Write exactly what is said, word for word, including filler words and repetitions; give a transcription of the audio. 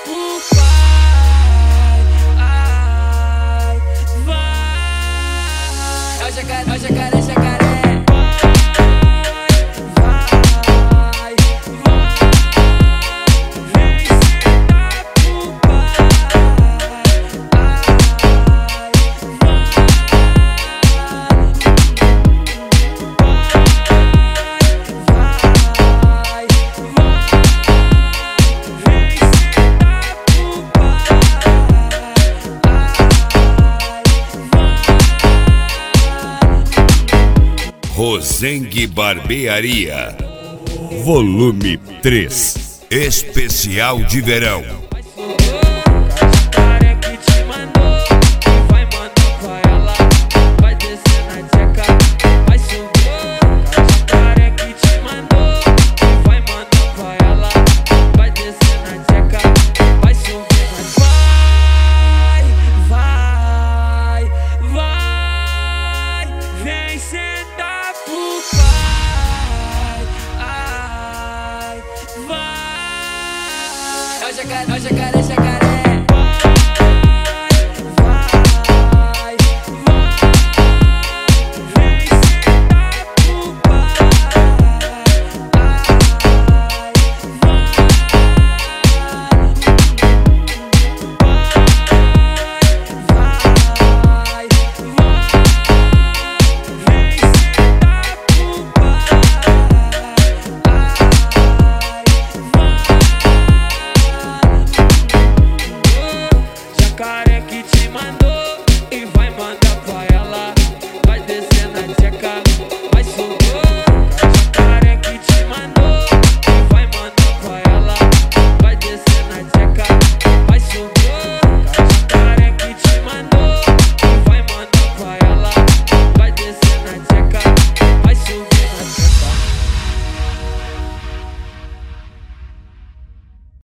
pro pai. Ai, vai. É o jacaré, é o jacaré, jacaré. Rosengue Barbearia, volume três, especial de verão. É o jacaré, é o jacaré, jacaré.